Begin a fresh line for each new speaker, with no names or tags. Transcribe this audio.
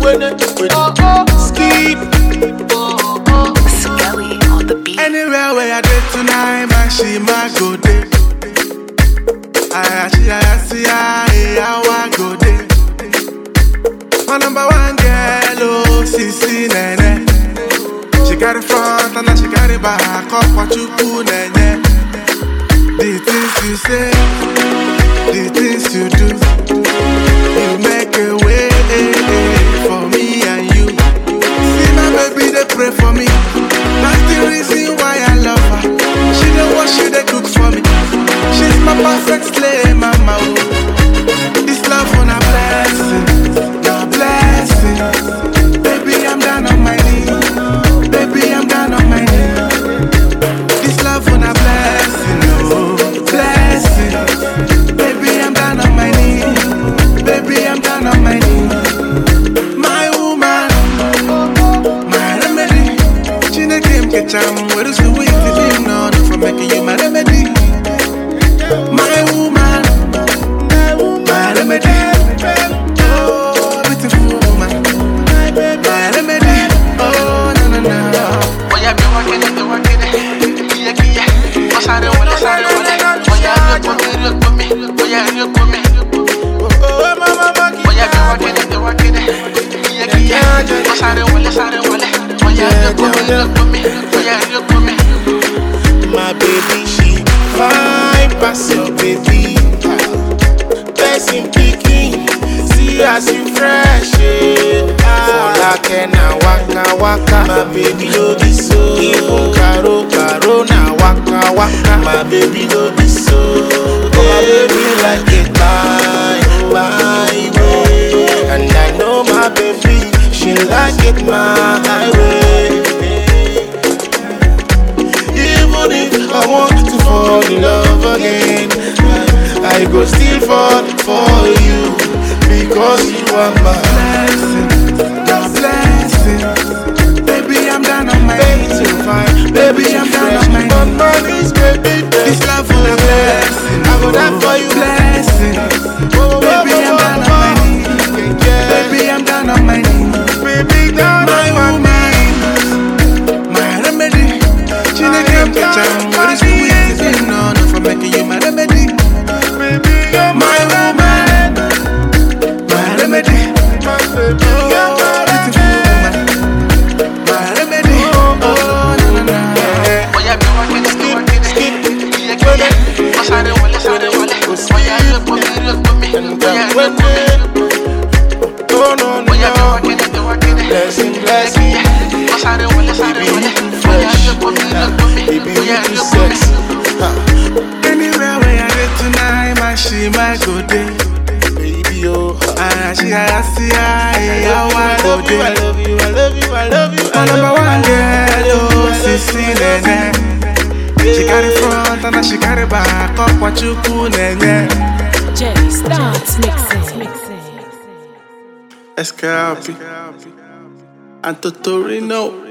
Skip.
Skelly on the beat.
Anywhere where I did tonight, man, she might go there. I see, I go there. My number one girl, oh, Sisi Nene. She got it front and now she got it back. Up what you cool, Nene. The things you say, the things you do, you make a way for me and you. See my baby, they pray for me. That's the reason why I love her. She don't wash, she they cook for me. She's my perfect slave, mama. This love on a blessing, a blessing. Baby, I'm down on my knees. Baby, I'm down on my knees. This love on a blessing, oh, blessing. Baby, I'm down on my knees. Baby, I'm down on my knees. My woman, my remedy. She ne came get jam. Where is the way to live now? For making you my remedy. My woman, my remedy. Oh, beautiful woman, my remedy. Oh, no, no, no.
Oh, yeah, be working it. Yeah. Oh, sorry, oh, yeah, look me. Oh, yeah, look me.
Oh, mama,
oh, yeah, be working it. Yeah. Oh, sorry, oh, yeah, look me. Oh, yeah, look me.
My baby, she fine, pass your baby. Blessing picking, see as you fresh, for like na waka. My baby, no be so. Even caro, na waka. My baby, no be so. My baby like it my way. And I know my baby, she like it my way. Even if I want to fall in love again, I go still fall for you, because you are my
blessing. Baby, I'm down on my knees. Baby, I'm down on my knees.
Baby,
this love for a blessing.
I go down for you,
blessing. Baby, I'm down on my knees. Baby, I'm down on my knees.
Baby, down on my
knees. My remedy. She ne came to jam. What is the way to live now? For making you my remedy.
baby, you're
My woman, my remedy.
my baby,
Oh, beautiful woman, my remedy. Oh, no, no, no.
Oh, yeah, be working it. Yeah. Oh, sorry, oh, yeah, look me. Oh, yeah, look me.
Oh, no,
Oh, yeah,
no,
be working it.
blessing.
Oh, sorry, oh, yeah, look me.
Baby,
Oh, yeah,
you
look
sexy.
Anywhere where I get tonight, my she might go there.
Baby, oh,
I see, I go there.
I love you.
My number one girl, oh, Sisi Nene. She got it front and now she got it back. Up what you cool, Nene.
Jay starts mixing.
Escape and Totorino.